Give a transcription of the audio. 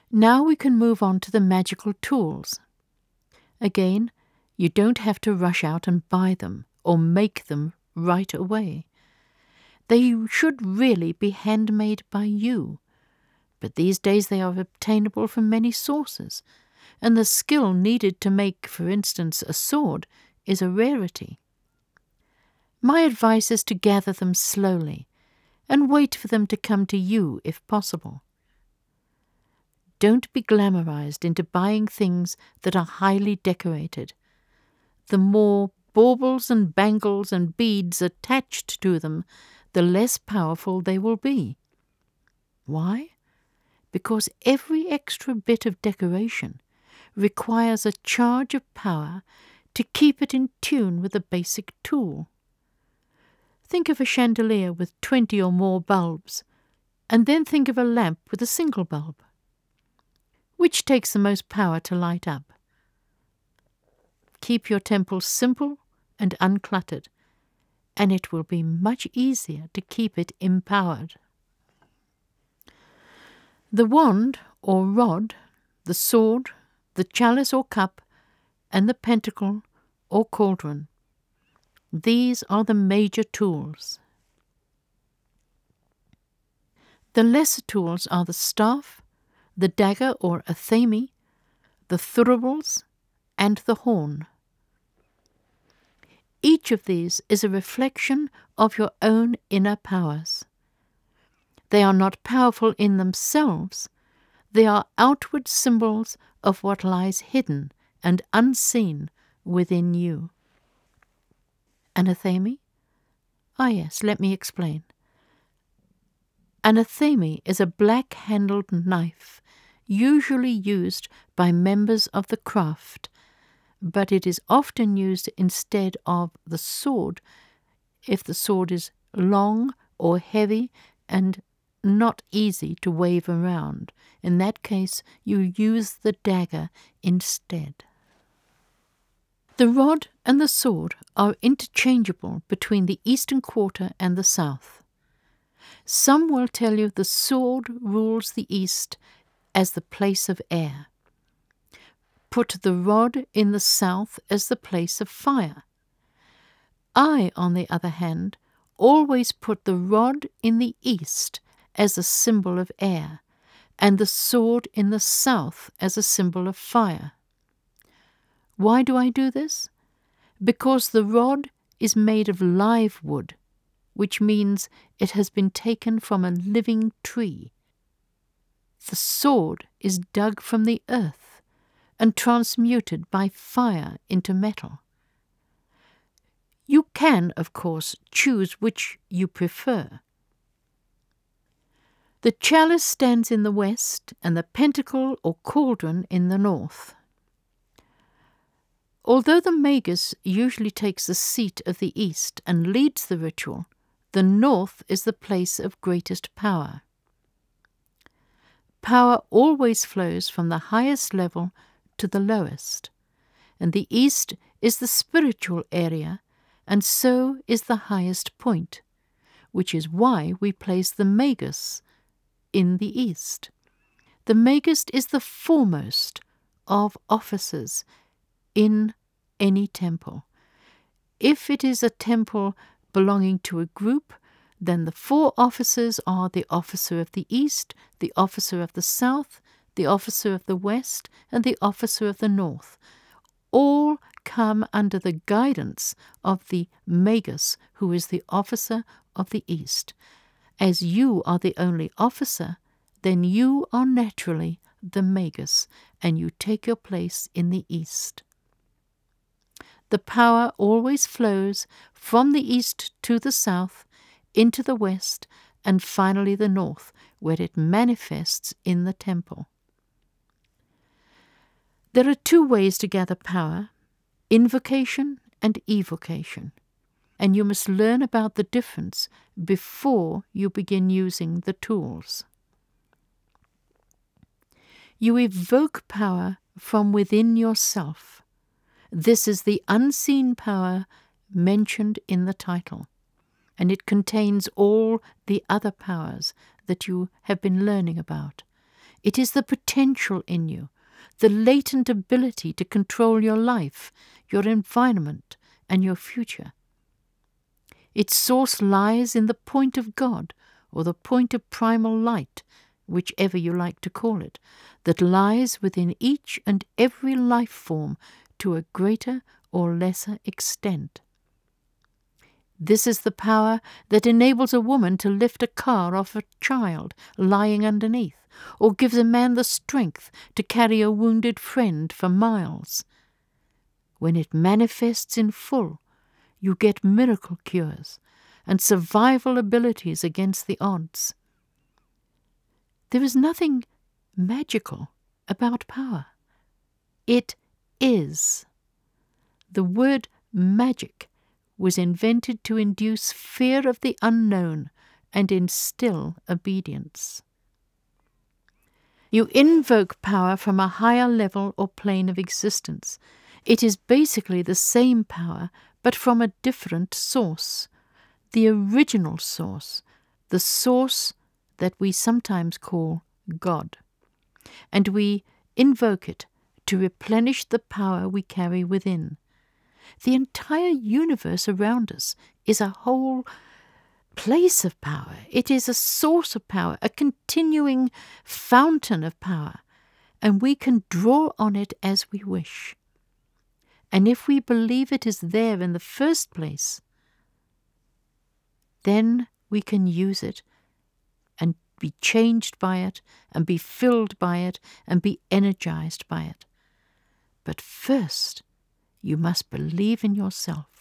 Now we can move on to the magical tools. Again, you don't have to rush out and buy them or make them right away. They should really be handmade by you, but these days they are obtainable from many sources, and the skill needed to make, for instance, a sword is a rarity. My advice is to gather them slowly and wait for them to come to you if possible. Don't be glamorized into buying things that are highly decorated. The more baubles and bangles and beads attached to them, the less powerful they will be. Why? Because every extra bit of decoration requires a charge of power to keep it in tune with the basic tool. Think of a chandelier with 20 or more bulbs, and then think of a lamp with a single bulb. Which takes the most power to light up? Keep your temple simple and uncluttered, and it will be much easier to keep it empowered. The wand or rod, the sword, the chalice or cup, and the pentacle or cauldron. These are the major tools. The lesser tools are the staff, the dagger or athame, the thuribles, and the horn. Each of these is a reflection of your own inner powers. They are not powerful in themselves. They are outward symbols of what lies hidden and unseen within you. An athame? Ah yes, let me explain. An athame is a black-handled knife, usually used by members of the craft, but it is often used instead of the sword if the sword is long or heavy and not easy to wave around. In that case, you use the dagger instead. The rod and the sword are interchangeable between the eastern quarter and the south. Some will tell you the sword rules the east as the place of air. Put the rod in the south as the place of fire. I, on the other hand, always put the rod in the east as a symbol of air, and the sword in the south as a symbol of fire. Why do I do this? Because the rod is made of live wood, which means it has been taken from a living tree. The sword is dug from the earth and transmuted by fire into metal. You can, of course, choose which you prefer. The chalice stands in the west and the pentacle or cauldron in the north. Although the magus usually takes the seat of the east and leads the ritual, the north is the place of greatest power. Power always flows from the highest level to the lowest, and the east is the spiritual area, and so is the highest point, which is why we place the magus in the east. The magus is the foremost of officers in any temple. If it is a temple belonging to a group, then the 4 officers are the officer of the east, the officer of the south, the officer of the west, and the officer of the north. All come under the guidance of the magus, who is the officer of the east. As you are the only officer, then you are naturally the magus, and you take your place in the east. The power always flows from the east to the south, into the west, and finally the north, where it manifests in the temple. There are 2 ways to gather power, invocation and evocation, and you must learn about the difference before you begin using the tools. You evoke power from within yourself. This is the unseen power mentioned in the title, and it contains all the other powers that you have been learning about. It is the potential in you, the latent ability to control your life, your environment, and your future. Its source lies in the point of God, or the point of primal light, whichever you like to call it, that lies within each and every life form to a greater or lesser extent. This is the power that enables a woman to lift a car off a child lying underneath, or gives a man the strength to carry a wounded friend for miles. When it manifests in full, you get miracle cures and survival abilities against the odds. There is nothing magical about power. It is. The word magic was invented to induce fear of the unknown and instill obedience. You invoke power from a higher level or plane of existence. It is basically the same power, but from a different source, the original source, the source that we sometimes call God. And we invoke it to replenish the power we carry within. The entire universe around us is a whole place of power. It is a source of power, a continuing fountain of power, and we can draw on it as we wish. And if we believe it is there in the first place, then we can use it and be changed by it and be filled by it and be energized by it. But first, you must believe in yourself.